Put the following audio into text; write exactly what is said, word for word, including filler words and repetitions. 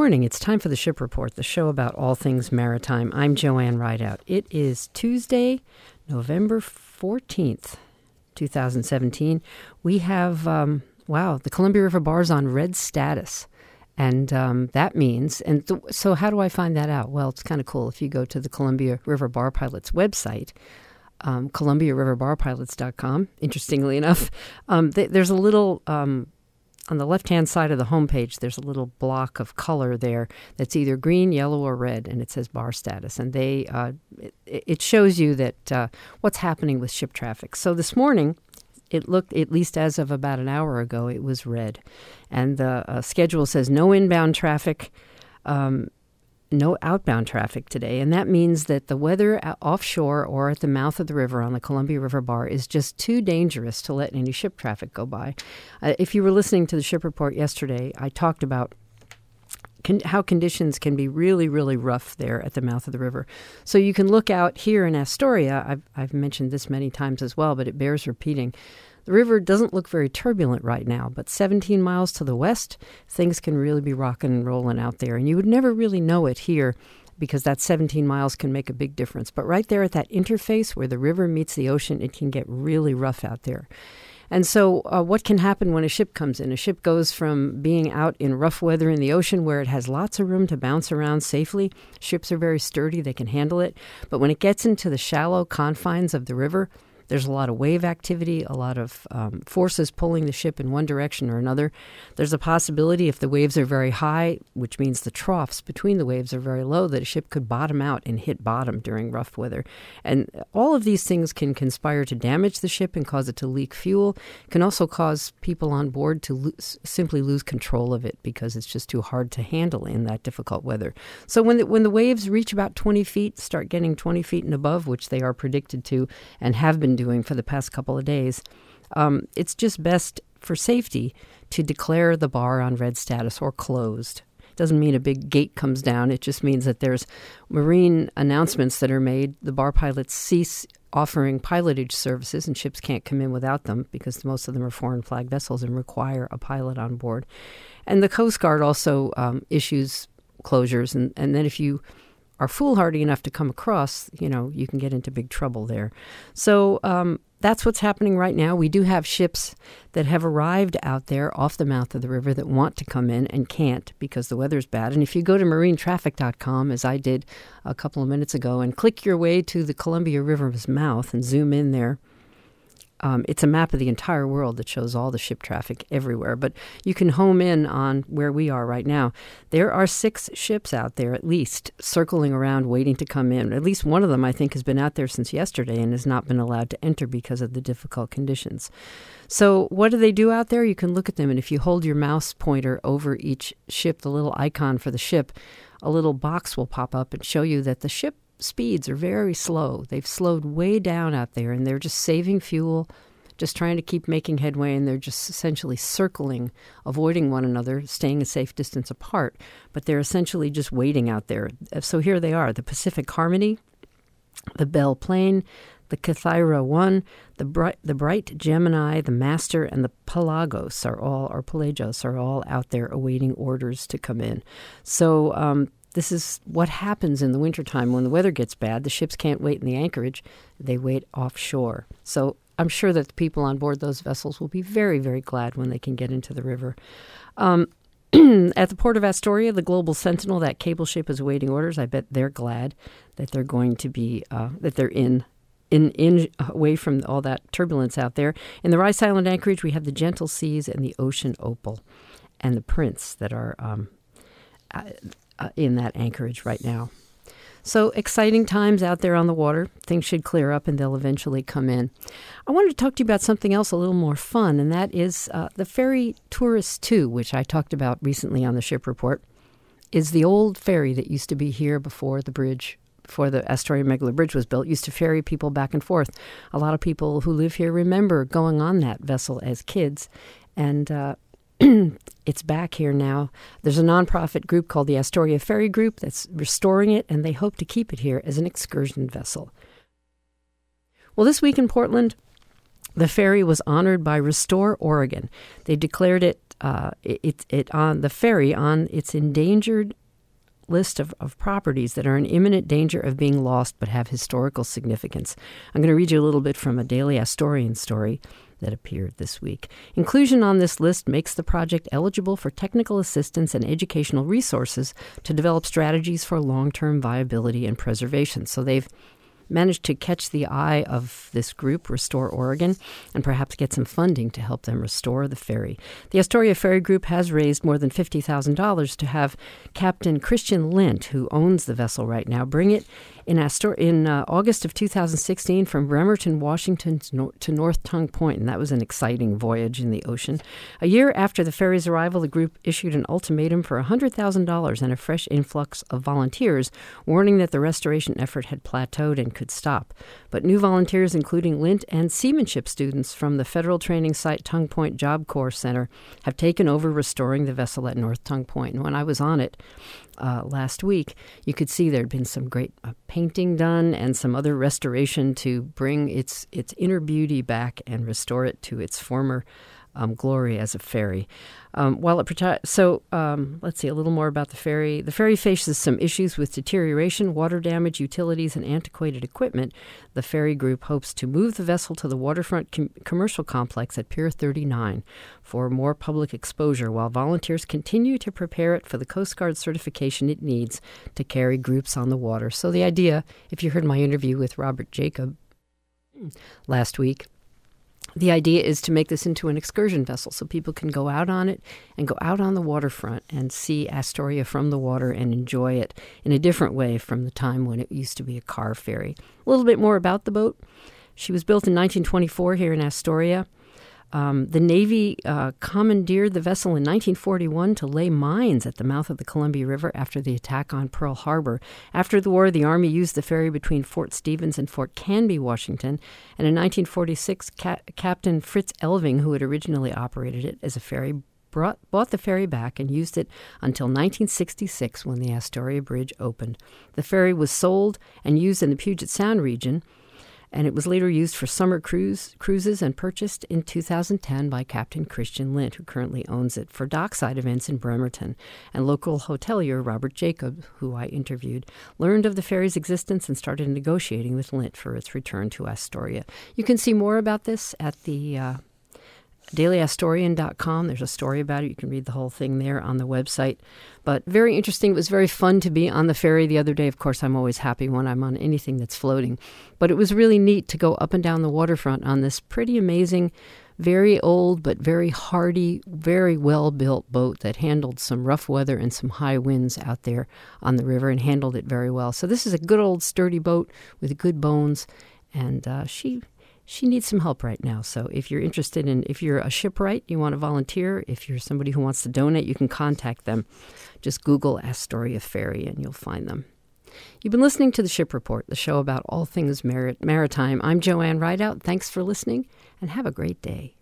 morning. It's time for the Ship Report, the show about all things maritime. I'm Joanne Rideout. It is Tuesday, November fourteenth, twenty seventeen. We have, um, wow, the Columbia River Bar is on red status. And um, that means, and th- so how do I find that out? Well, it's kind of cool. If you go to the Columbia River Bar Pilots website, um, columbia river bar pilots dot com, interestingly enough, um, th- there's a little... Um, On the left-hand side of the homepage, there's a little block of color there that's either green, yellow, or red, and it says bar status. And they uh, it, it shows you that uh, what's happening with ship traffic. So this morning, it looked, at least as of about an hour ago, it was red. And the uh, schedule says no inbound traffic, um, no outbound traffic today. And that means that the weather offshore or at the mouth of the river on the Columbia River Bar is just too dangerous to let any ship traffic go by. Uh, if you were listening to the Ship Report yesterday, I talked about con- how conditions can be really, really rough there at the mouth of the river. So you can look out here in Astoria. I've, I've mentioned this many times as well, but it bears repeating. The river doesn't look very turbulent right now, but seventeen miles to the west, things can really be rocking and rolling out there. And you would never really know it here because that seventeen miles can make a big difference. But right there at that interface where the river meets the ocean, it can get really rough out there. And so uh, what can happen when a ship comes in? A ship goes from being out in rough weather in the ocean where it has lots of room to bounce around safely. Ships are very sturdy. They can handle it. But when it gets into the shallow confines of the river, there's a lot of wave activity, a lot of um, forces pulling the ship in one direction or another. There's a possibility if the waves are very high, which means the troughs between the waves are very low, that a ship could bottom out and hit bottom during rough weather. And all of these things can conspire to damage the ship and cause it to leak fuel. It can also cause people on board to lose, simply lose control of it because it's just too hard to handle in that difficult weather. So when the, when the waves reach about twenty feet, start getting twenty feet and above, which they are predicted to and have been doing for the past couple of days, um, it's just best for safety to declare the bar on red status or closed. It doesn't mean a big gate comes down. It just means that there's marine announcements that are made. The bar pilots cease offering pilotage services, and ships can't come in without them because most of them are foreign flag vessels and require a pilot on board. And the Coast Guard also um, issues closures, and, and then if you are foolhardy enough to come across, you know, you can get into big trouble there. So um, that's what's happening right now. We do have ships that have arrived out there off the mouth of the river that want to come in and can't because the weather's bad. And if you go to marine traffic dot com, as I did a couple of minutes ago, and click your way to the Columbia River's mouth and zoom in there, Um, it's a map of the entire world that shows all the ship traffic everywhere. But you can home in on where we are right now. There are six ships out there, at least, circling around waiting to come in. At least one of them, I think, has been out there since yesterday and has not been allowed to enter because of the difficult conditions. So what do they do out there? You can look at them, and if you hold your mouse pointer over each ship, the little icon for the ship, a little box will pop up and show you that the ship speeds are very slow. They've slowed way down out there, and they're just saving fuel, just trying to keep making headway, and they're just essentially circling, avoiding one another, staying a safe distance apart. But they're essentially just waiting out there. So here they are, the Pacific Harmony, the Belle Plaine, the Kythira one, the Bright, the Bright Gemini, the Master, and the Pelagos are all, or Pelagos are all out there awaiting orders to come in. So, um, This is what happens in the wintertime when the weather gets bad. The ships can't wait in the anchorage. They wait offshore. So I'm sure that the people on board those vessels will be very, very glad when they can get into the river. Um, at the port of Astoria, the Global Sentinel, that cable ship, is awaiting orders. I bet they're glad that they're going to be, uh, that they're in, in, in, away from all that turbulence out there. In the Rice Island anchorage, we have the Gentle Seas and the Ocean Opal and the Prince that are um, uh, uh, in that anchorage right now. So exciting times out there on the water. Things should clear up and they'll eventually come in. I wanted to talk to you about something else a little more fun, and that is uh, the Ferry Tourist two, which I talked about recently on the Ship Report, is the old ferry that used to be here before the bridge, before the Astoria-Megala Bridge was built, used to ferry people back and forth. A lot of people who live here remember going on that vessel as kids, and uh, it's back here now. There's a nonprofit group called the Astoria Ferry Group that's restoring it, and they hope to keep it here as an excursion vessel. Well, this week in Portland, the ferry was honored by Restore Oregon. They declared it uh, it, it, it on the ferry on its endangered list of, of properties that are in imminent danger of being lost but have historical significance. I'm going to read you a little bit from a Daily Astorian story that appeared this week. Inclusion on this list makes the project eligible for technical assistance and educational resources to develop strategies for long-term viability and preservation. So they've managed to catch the eye of this group, Restore Oregon, and perhaps get some funding to help them restore the ferry. The Astoria Ferry Group has raised more than fifty thousand dollars to have Captain Christian Lint, who owns the vessel right now, bring it in, Astor- in uh, August of two thousand sixteen from Bremerton, Washington to, no- to North Tongue Point, and that was an exciting voyage in the ocean. A year after the ferry's arrival, the group issued an ultimatum for one hundred thousand dollars and a fresh influx of volunteers, warning that the restoration effort had plateaued and could stop. But new volunteers, including Lint and seamanship students from the federal training site Tongue Point Job Corps Center, have taken over restoring the vessel at North Tongue Point. And when I was on it uh, last week, you could see there had been some great uh, painting done and some other restoration to bring its its inner beauty back and restore it to its former um, glory as a ferry. Um, while it prote- so um, let's see a little more about the ferry. The ferry faces some issues with deterioration, water damage, utilities, and antiquated equipment. The ferry group hopes to move the vessel to the waterfront com- commercial complex at Pier thirty-nine for more public exposure, while volunteers continue to prepare it for the Coast Guard certification it needs to carry groups on the water. So the idea, if you heard my interview with Robert Jacob last week, the idea is to make this into an excursion vessel so people can go out on it and go out on the waterfront and see Astoria from the water and enjoy it in a different way from the time when it used to be a car ferry. A little bit more about the boat. She was built in nineteen twenty-four here in Astoria. Um, the Navy uh, commandeered the vessel in nineteen forty-one to lay mines at the mouth of the Columbia River after the attack on Pearl Harbor. After the war, the Army used the ferry between Fort Stevens and Fort Canby, Washington, and in nineteen forty-six, Ca- Captain Fritz Elving, who had originally operated it as a ferry, brought, bought the ferry back and used it until nineteen sixty-six when the Astoria Bridge opened. The ferry was sold and used in the Puget Sound region, and it was later used for summer cruise cruises and purchased in two thousand ten by Captain Christian Lint, who currently owns it, for dockside events in Bremerton. And local hotelier Robert Jacob, who I interviewed, learned of the ferry's existence and started negotiating with Lint for its return to Astoria. You can see more about this at the uh, daily astorian dot com. There's a story about it. You can read the whole thing there on the website. But very interesting. It was very fun to be on the ferry the other day. Of course, I'm always happy when I'm on anything that's floating. But it was really neat to go up and down the waterfront on this pretty amazing, very old but very hardy, very well-built boat that handled some rough weather and some high winds out there on the river and handled it very well. So this is a good old sturdy boat with good bones, and uh, she... She needs some help right now. So if you're interested in, if you're a shipwright, you want to volunteer, if you're somebody who wants to donate, you can contact them. Just Google Astoria Ferry and you'll find them. You've been listening to The Ship Report, the show about all things mar- maritime. I'm Joanne Rideout. Thanks for listening and have a great day.